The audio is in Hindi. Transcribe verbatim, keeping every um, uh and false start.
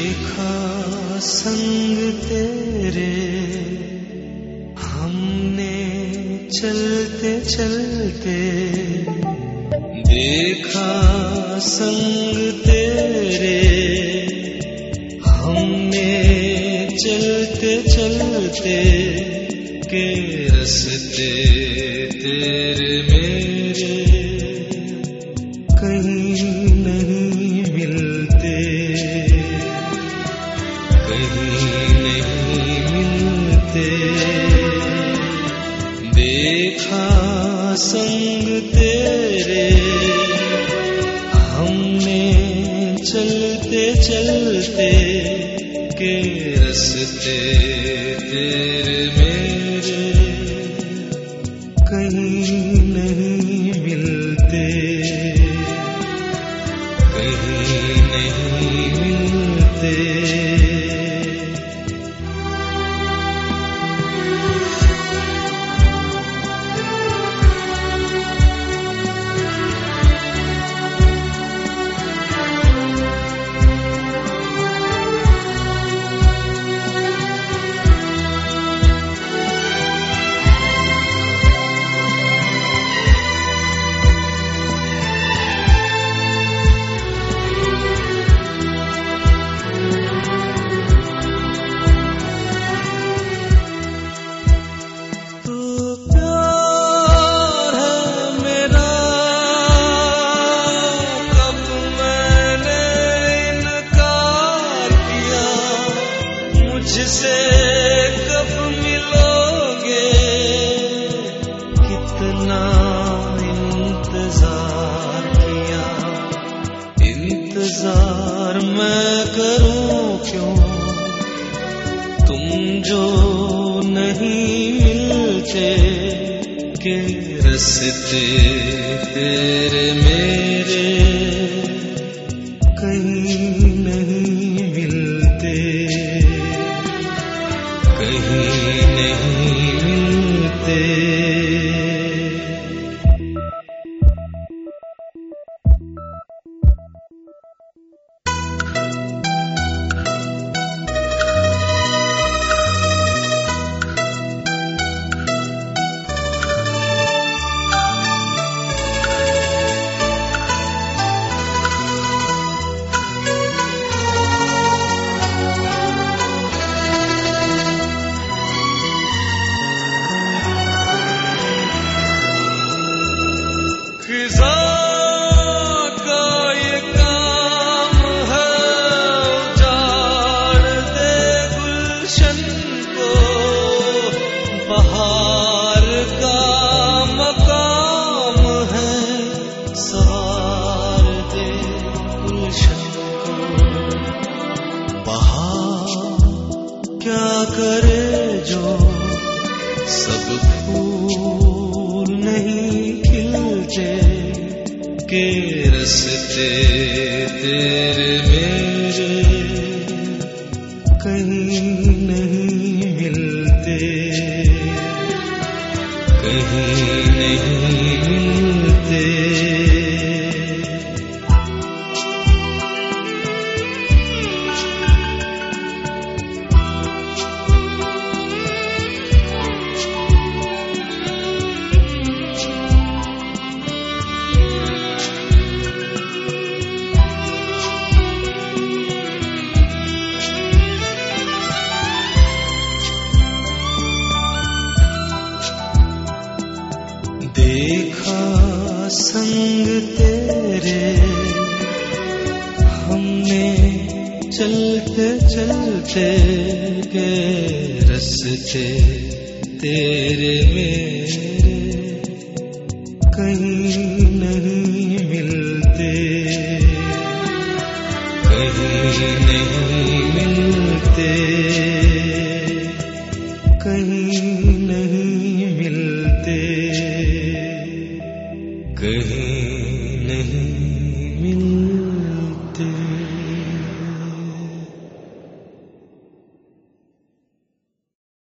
देखा संग तेरे हमने चलते चलते, देखा संग तेरे हमने चलते चलते, के रस्ते तेरे मेरे कहीं नहीं मिलते, कहीं नहीं मिलते। देखा संग तेरे हमने चलते चलते, के रस्ते तेरे मेरे कहीं नहीं मिलते, कहीं नहीं मिलते। मुझसे कब मिलोगे, कितना इंतजार किया, इंतजार मैं करूं क्यों, तुम जो नहीं मिलते, के रस्ते तेरे मेरे कहीं नहीं मिलते, कहीं नहीं मिलते। बहार का मकाम है, सवार दे गुलशन को। बहार क्या करे जो सब फूल नहीं खिलते, के रस्ते तेरे मेरे कहीं नहीं मिलते, कहीं नहीं मिलते। देखा संग तेरे हमने चलते चलते, के रस्ते तेरे मेरे कहीं नहीं मिलते, कहीं नहीं मिलते, कहीं नहीं मिलते, कहीं नहीं मिलते।